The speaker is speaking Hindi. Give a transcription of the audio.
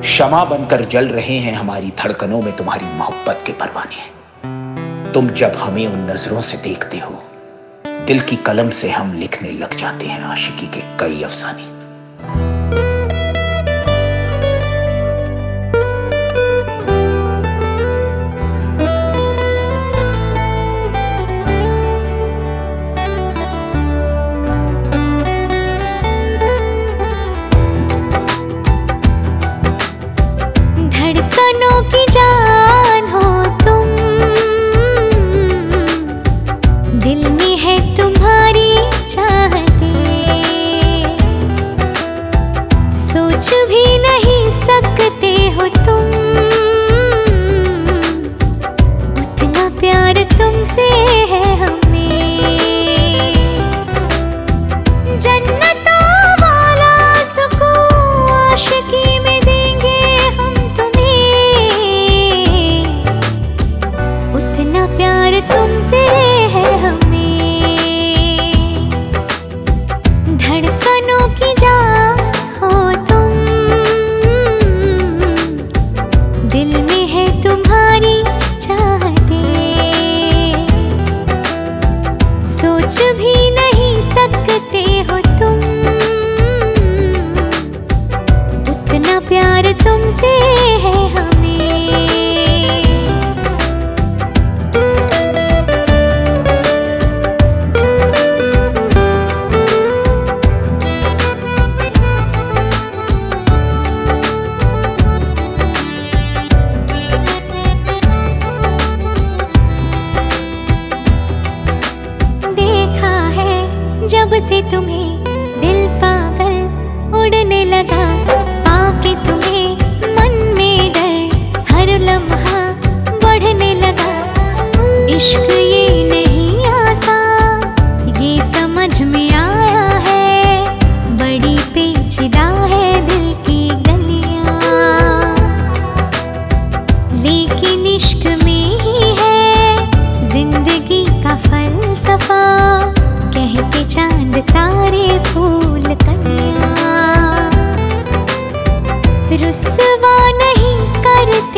शमा बनकर जल रहे हैं हमारी धड़कनों में तुम्हारी मोहब्बत के परवाने। तुम जब हमें उन नजरों से देखते हो, दिल की कलम से हम लिखने लग जाते हैं आशिकी के कई अफसाने। धड़कनों की जान हो तुम, दिल में है तुम्हारी चाहते, सोच भी नहीं सकते हो तुम, उतना प्यार तुमसे है हमें। जन्नतों वाला सुकून आशिकी में देंगे हम तुम्हें, उतना प्यार तुमसे है हमें। धड़कनों की जान हो तुम, दिल में है तुम्हारी चाहते, सोच भी नहीं सकते हो तुम, उतना प्यार तुमसे है हमें। देखा है जब से तुम्हें दिल पागल उड़ने लगा, पाके तुम्हें मन में डर हर लम्हा बढ़ने लगा। इश्क ये नहीं आसान, ये समझ में आया है, बड़ी पेचीदा है दिल की गलियां, लेकिन इश्क में ही है जिंदगी का फलसफा, कहते चांद तारे फूल कलियां, रुस्वा नहीं करते